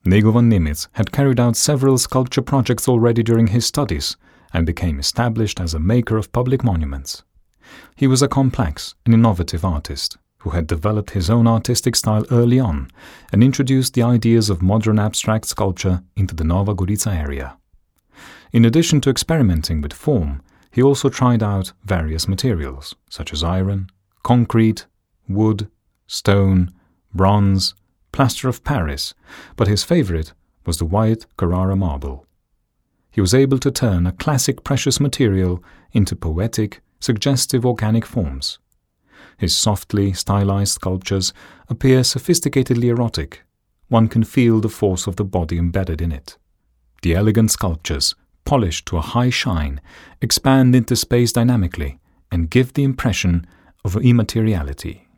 Nego von Nimitz had carried out several sculpture projects already during his studies and became established as a maker of public monuments. He was a complex and innovative artist who had developed his own artistic style early on and introduced the ideas of modern abstract sculpture into the Nova Gorica area. In addition to experimenting with form, he also tried out various materials such as iron, concrete, wood, stone, bronze, plaster of Paris, but his favorite was the white Carrara marble. He was able to turn a classic precious material into poetic, suggestive organic forms. His softly stylized sculptures appear sophisticatedly erotic. One can feel the force of the body embedded in it. The elegant sculptures, polished to a high shine, expand into space dynamically and give the impression of immateriality.